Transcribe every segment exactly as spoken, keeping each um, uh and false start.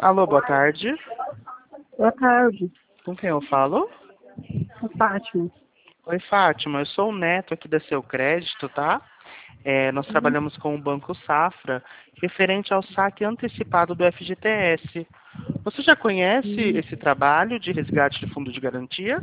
Alô, boa tarde. Boa tarde, Com quem eu falo? é Fátima. Oi, Fátima. Eu sou o neto aqui da Seu Crédito, tá? É, nós Uhum. trabalhamos com o Banco Safra, referente ao saque antecipado do F G T S. Você já conhece Uhum. esse trabalho de resgate de fundo de garantia?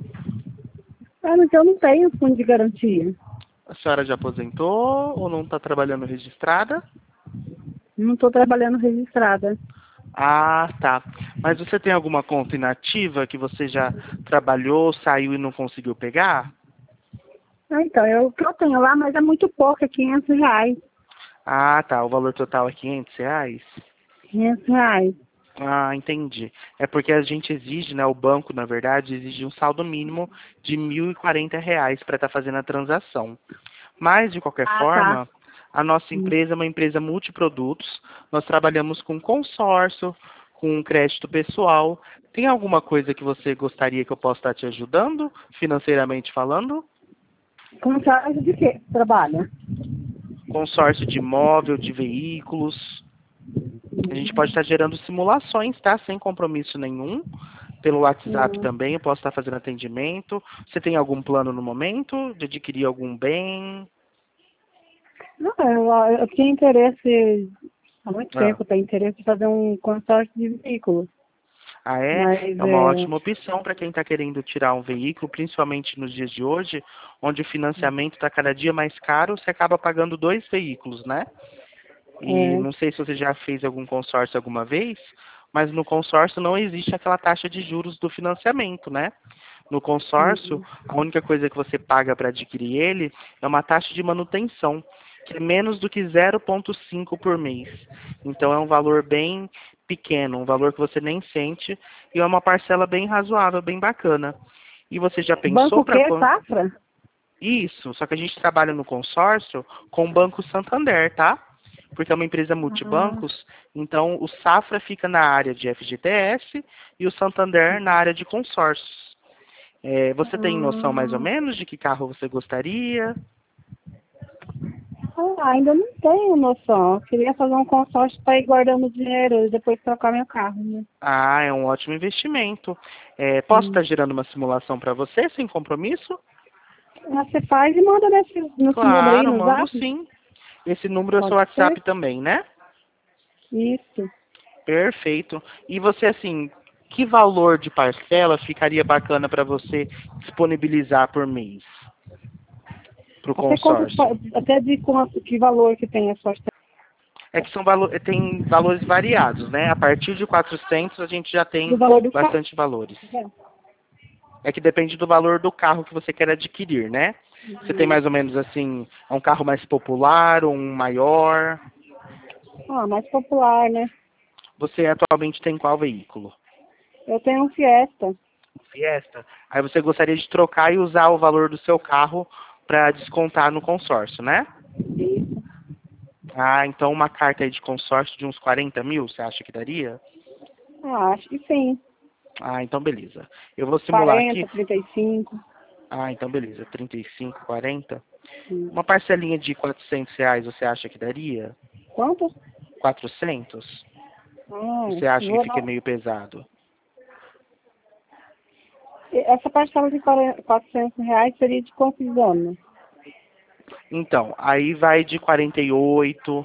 Ah, mas eu não tenho fundo de garantia. A senhora já aposentou ou não está trabalhando registrada? Não estou trabalhando registrada. Ah, tá. Mas você tem alguma conta inativa que você já trabalhou, saiu e não conseguiu pegar? Ah, então, eu, o que eu tenho lá, mas é muito pouco, é quinhentos reais. Ah, tá. O valor total é quinhentos reais? quinhentos reais. Ah, entendi. É porque a gente exige, né, o banco, na verdade, exige um saldo mínimo de mil e quarenta reais para estar fazendo a transação. Mas, de qualquer Ah, tá. forma, a nossa Hum. empresa é uma empresa multiprodutos. Nós trabalhamos com consórcio, com crédito pessoal. Tem alguma coisa que você gostaria que eu possa estar te ajudando, financeiramente falando? Como que acha de quê? Trabalha? Consórcio de imóvel, de veículos. A gente pode estar gerando simulações, tá? Sem compromisso nenhum. Pelo WhatsApp Hum. também, eu posso estar fazendo atendimento. Você tem algum plano no momento de adquirir algum bem? Não, eu, eu tinha interesse, há muito Ah, tempo, eu tenho interesse em fazer um consórcio de veículos. ah é? Mas, É uma é... ótima opção para quem está querendo tirar um veículo, principalmente nos dias de hoje, onde o financiamento está cada dia mais caro, você acaba pagando dois veículos, né? E é não sei se você já fez algum consórcio alguma vez, mas no consórcio não existe aquela taxa de juros do financiamento, né? No consórcio, hum, a única coisa que você paga para adquirir ele é uma taxa de manutenção, que é menos do que zero vírgula cinco por mês. Então é um valor bem pequeno, um valor que você nem sente, e é uma parcela bem razoável, bem bacana. E você já banco pensou o para quê? Safra? isso? Só que a gente trabalha no consórcio com o Banco Santander, tá? Porque é uma empresa Ah, multibancos, então o Safra fica na área de F G T S e o Santander na área de consórcios. É, você tem noção mais ou ah. menos de que carro você gostaria? Ah, ainda não tenho noção. Eu queria fazer um consórcio para ir guardando dinheiro e depois trocar meu carro, né? Ah, é um ótimo investimento. É, posso estar Hum. gerando uma simulação para você, sem compromisso? Ah, você faz e manda nesse, nesse número aí Claro, no mando zap? sim. Esse número é o seu Pode ser? WhatsApp também, né? Isso. Perfeito. E você, assim, que valor de parcela ficaria bacana para você disponibilizar por mês para o Até quanto, consórcio? até de quanto, que valor que tem a sua É que são valo tem valores variados, né? A partir de quatrocentos a gente já do tem valor do carro. bastante valores. É que depende do valor do carro que você quer adquirir, né? Você tem Uhum. mais ou menos assim, é um carro mais popular, ou um maior? Ah, mais popular, né? Você atualmente tem qual veículo? Eu tenho um Fiesta. Fiesta. Aí você gostaria de trocar e usar o valor do seu carro para descontar no consórcio, né? Isso. Ah, então uma carta aí de consórcio de uns quarenta mil, você acha que daria? Ah, acho que sim. Ah, então beleza. Eu vou simular aqui. quarenta, trinta e cinco. Ah, então beleza. trinta e cinco, quarenta. Hum. Uma parcelinha de quatrocentos reais, você acha que daria? Quanto? quatrocentos? Ah, Você acha que vou fica dar. meio pesado? Essa parcela de quarenta quatrocentos reais seria de quantos anos? Então, aí vai de quarenta e oito.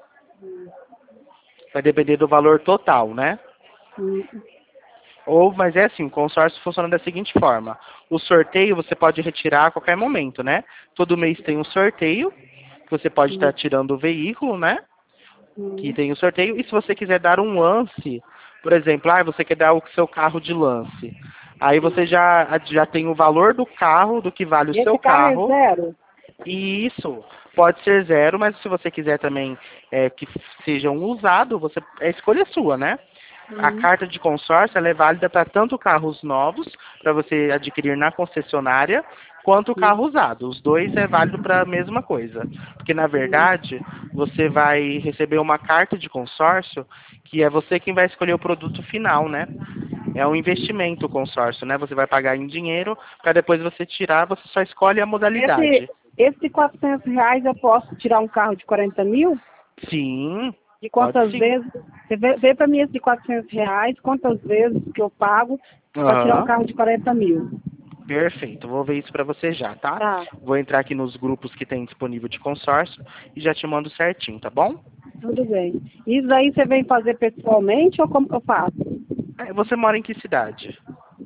Vai depender do valor total, né? Hum. Ou, mas é assim, o consórcio funciona da seguinte forma. O sorteio você pode retirar a qualquer momento, né? Todo mês tem um sorteio, que você pode estar Hum. tirando o veículo, né? Que Hum. tem o sorteio. E se você quiser dar um lance, por exemplo, ah, você quer dar o seu carro de lance. Aí você já, já tem o valor do carro, do que vale o E esse seu carro é carro. zero? E isso pode ser zero, mas se você quiser também é, que seja um usado, você, é escolha sua, né? A Hum. carta de consórcio ela é válida para tanto carros novos, para você adquirir na concessionária, quanto Hum. carro usado. Os dois é válido para a mesma coisa. Porque, na Hum. verdade, você vai receber uma carta de consórcio, que é você quem vai escolher o produto final, né? É um investimento o consórcio, né? Você vai pagar em dinheiro, para depois você tirar, você só escolhe a Esse, modalidade. esse de quatrocentos reais eu posso tirar um carro de quarenta mil? Sim, De pode quantas sim. vezes? Você vê, vê para mim esse de quatrocentos reais, quantas vezes que eu pago para tirar um Aham. carro de quarenta mil. Perfeito, vou ver isso para você já, tá? Tá, Vou entrar aqui nos grupos que tem disponível de consórcio e já te mando certinho, tá bom? tudo bem. Isso aí você vem fazer pessoalmente ou como que eu faço? É, você mora em que cidade?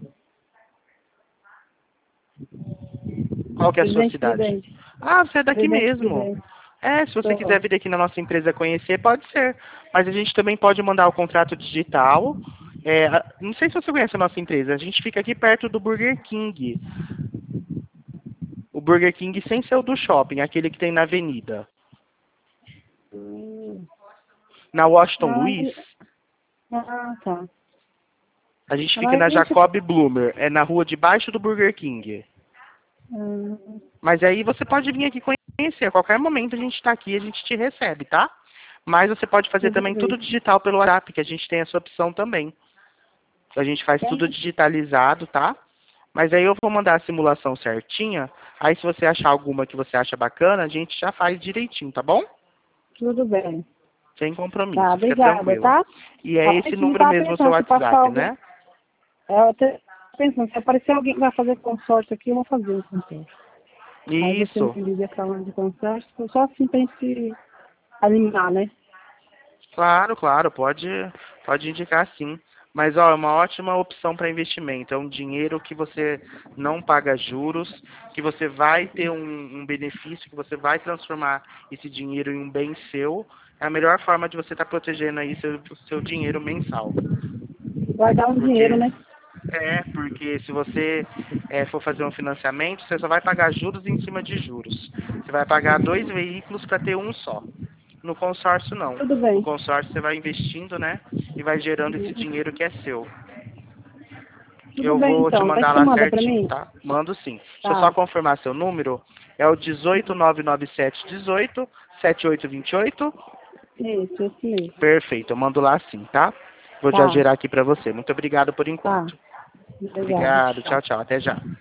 Qual que é a sua Presidente cidade? Prudente. Ah, você é daqui Presidente mesmo. Prudente. É, se você quiser Tô. vir aqui na nossa empresa conhecer, pode ser. Mas a gente também pode mandar o contrato digital. É, a- não sei se você conhece a nossa empresa. A gente fica aqui perto do Burger King. O Burger King sem ser o do shopping, aquele que tem na avenida. Hum. Na Washington Ah, Luiz, ah, tá. a gente fica Mas na deixa. Jacob Bloomer. É na rua debaixo do Burger King. Hum, Mas aí você pode vir aqui conhecer. A qualquer momento a gente está aqui e a gente te recebe, tá? Mas você pode fazer tudo também bem. tudo digital pelo WhatsApp, que a gente tem essa opção também. A gente faz Tem? tudo digitalizado, tá? Mas aí eu vou mandar a simulação certinha. Aí se você achar alguma que você acha bacana, a gente já faz direitinho, tá bom? Tudo bem. Sem Tá, compromisso, fica obrigada, tranquila. tá? E é A esse gente não número tá mesmo o seu pensando se passar WhatsApp, alguém. né? É, eu tô pensando, se aparecer alguém que vai fazer consórcio aqui, eu vou fazer o consórcio. Aí você me Isso. liga falando de consórcio, só assim pra gente se animar, né? Claro, claro, pode, pode indicar sim. Mas ó, é uma ótima opção para investimento. É um dinheiro que você não paga juros, que você vai ter um, um benefício, que você vai transformar esse dinheiro em um bem seu. É a melhor forma de você estar protegendo aí seu, seu dinheiro mensal. Guardar um dinheiro, Porque né? é, porque se você é, for fazer um financiamento, você só vai pagar juros em cima de juros. Você vai pagar dois veículos para ter um só. No consórcio, não. Tudo No bem. consórcio, você vai investindo, né? E vai gerando esse dinheiro que é seu. Tudo Eu bem, vou te então. Daí mandar você lá manda pra certinho, mim? tá? Mando sim. Deixa eu só Tá. confirmar seu número. É o dezoito nove nove sete dezoito sete oito dois oito. Isso, isso mesmo. Perfeito, eu mando lá sim, tá? Vou já Tá, gerar aqui pra você. Muito obrigado por tá. enquanto. Obrigada. Obrigado, Tchau. tchau, tchau. Até já.